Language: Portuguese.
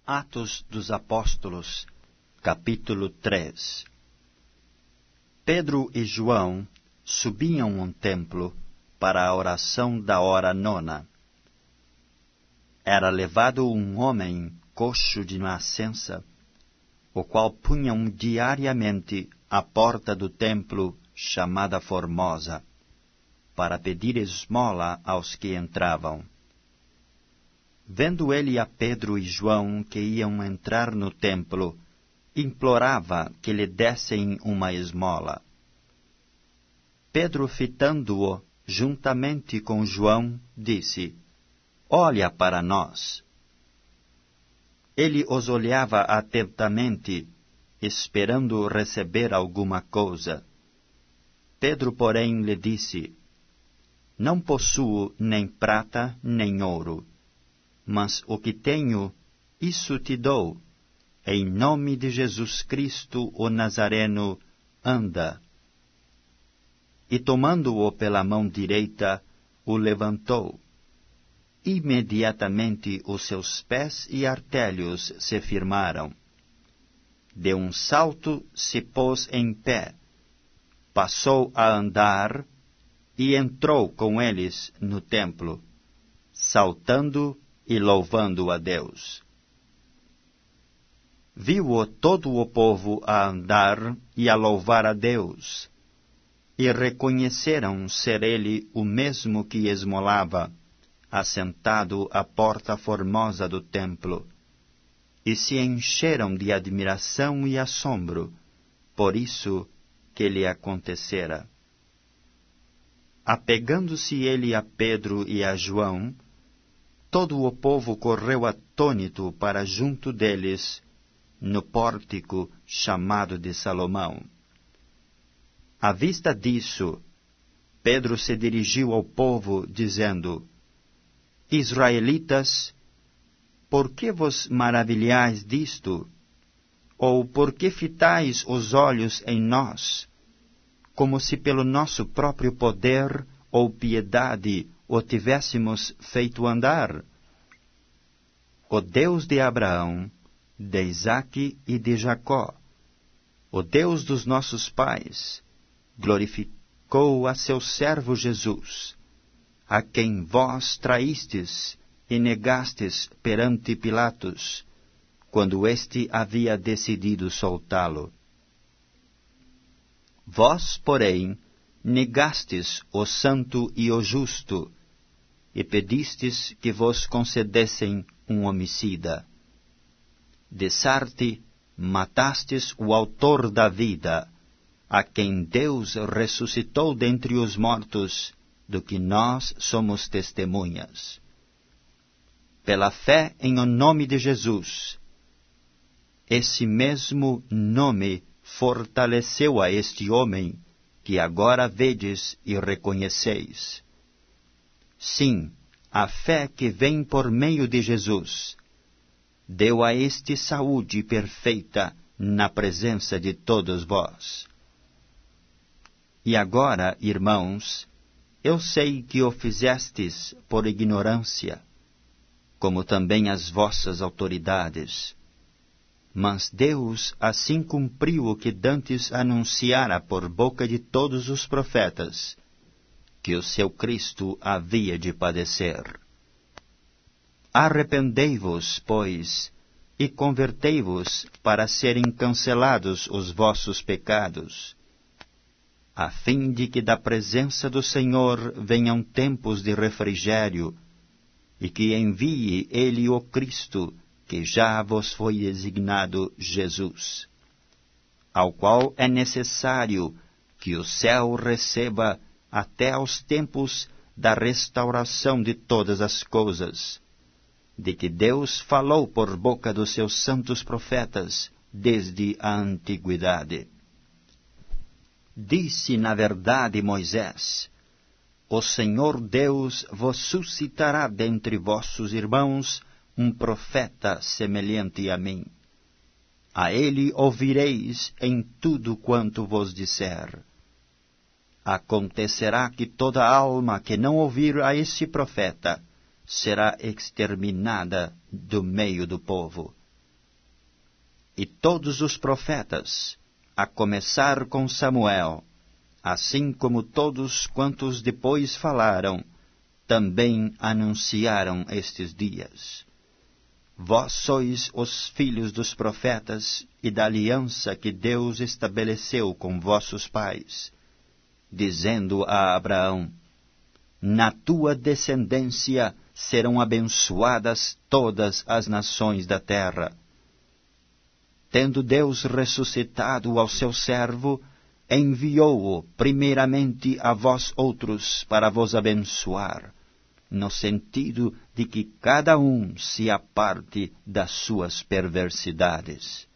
Atos dos Apóstolos, capítulo 3. Pedro e João subiam ao templo para a oração da hora nona. Era levado um homem coxo de nascença, o qual punham diariamente à porta do templo chamada Formosa, para pedir esmola aos que entravam. Vendo ele a Pedro e João que iam entrar no templo, implorava que lhe dessem uma esmola. Pedro, fitando-o juntamente com João, disse: Olha para nós. Ele os olhava atentamente, esperando receber alguma coisa. Pedro, porém, lhe disse: Não possuo nem prata nem ouro, mas o que tenho, isso te dou. Em nome de Jesus Cristo, o Nazareno, anda. E tomando-o pela mão direita, o levantou. Imediatamente os seus pés e artelhos se firmaram. De um salto se pôs em pé, passou a andar e entrou com eles no templo, saltando e louvando a Deus. Viu-o todo o povo a andar e a louvar a Deus, e reconheceram ser ele o mesmo que esmolava, assentado à porta formosa do templo, e se encheram de admiração e assombro por isso que lhe acontecera. Apegando-se ele a Pedro e a João, todo o povo correu atônito para junto deles, no pórtico chamado de Salomão. À vista disso, Pedro se dirigiu ao povo, dizendo: Israelitas, por que vos maravilhais disto? Ou por que fitais os olhos em nós, como se pelo nosso próprio poder ou piedade o tivéssemos feito andar? O Deus de Abraão, de Isaque e de Jacó, o Deus dos nossos pais, glorificou a seu servo Jesus, a quem vós traístes e negastes perante Pilatos, quando este havia decidido soltá-lo. Vós, porém, negastes o santo e o justo, e pedistes que vos concedessem um homicida. De Sarte, matastes o autor da vida, a quem Deus ressuscitou dentre os mortos, do que nós somos testemunhas. Pela fé em o nome de Jesus, esse mesmo nome fortaleceu a este homem, que agora vedes e reconheceis. Sim, a fé que vem por meio de Jesus deu a este saúde perfeita na presença de todos vós. E agora, irmãos, eu sei que o fizestes por ignorância, como também as vossas autoridades. Mas Deus assim cumpriu o que dantes anunciara por boca de todos os profetas, que o seu Cristo havia de padecer. Arrependei-vos, pois, e convertei-vos para serem cancelados os vossos pecados, a fim de que da presença do Senhor venham tempos de refrigério, e que envie Ele o Cristo, que já vos foi designado Jesus, ao qual é necessário que o céu receba até aos tempos da restauração de todas as coisas, de que Deus falou por boca dos seus santos profetas desde a antiguidade. Disse na verdade Moisés: O Senhor Deus vos suscitará dentre vossos irmãos um profeta semelhante a mim. A ele ouvireis em tudo quanto vos disser. Acontecerá que toda alma que não ouvir a esse profeta será exterminada do meio do povo. e todos os profetas, a começar com Samuel, assim como todos quantos depois falaram, também anunciaram estes dias. Vós sois os filhos dos profetas e da aliança que Deus estabeleceu com vossos pais, dizendo a Abraão: na tua descendência serão abençoadas todas as nações da terra. Tendo Deus ressuscitado ao seu servo, enviou-o primeiramente a vós outros para vos abençoar, no sentido de que cada um se aparte das suas perversidades.